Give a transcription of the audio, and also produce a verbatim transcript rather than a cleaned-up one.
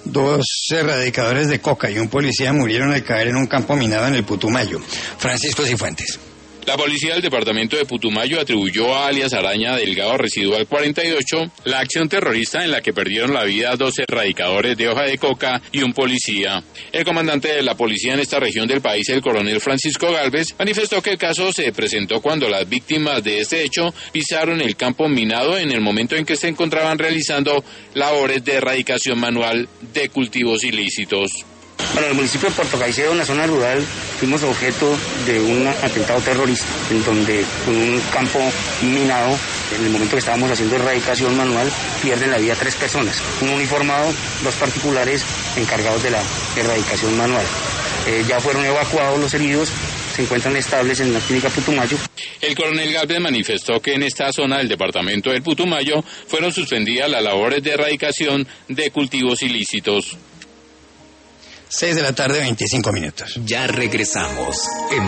Dos erradicadores de coca y un policía murieron al caer en un campo minado en el Putumayo. Francisco Cifuentes. La policía del departamento de Putumayo atribuyó a alias Araña Delgado Residual cuarenta y ocho la acción terrorista en la que perdieron la vida dos erradicadores de hoja de coca y un policía. El comandante de la policía en esta región del país, el coronel Francisco Gálvez, manifestó que el caso se presentó cuando las víctimas de este hecho pisaron el campo minado en el momento en que se encontraban realizando labores de erradicación manual de cultivos ilícitos. Bueno, en el municipio de Puerto Caicedo, en la zona rural, fuimos objeto de un atentado terrorista, en donde con un campo minado, en el momento que estábamos haciendo erradicación manual, pierden la vida tres personas, un uniformado, dos particulares encargados de la erradicación manual. Eh, ya fueron evacuados los heridos, se encuentran estables en la clínica Putumayo. El coronel Gálvez manifestó que en esta zona del departamento del Putumayo fueron suspendidas las labores de erradicación de cultivos ilícitos. seis de la tarde, veinticinco minutos. Ya regresamos. En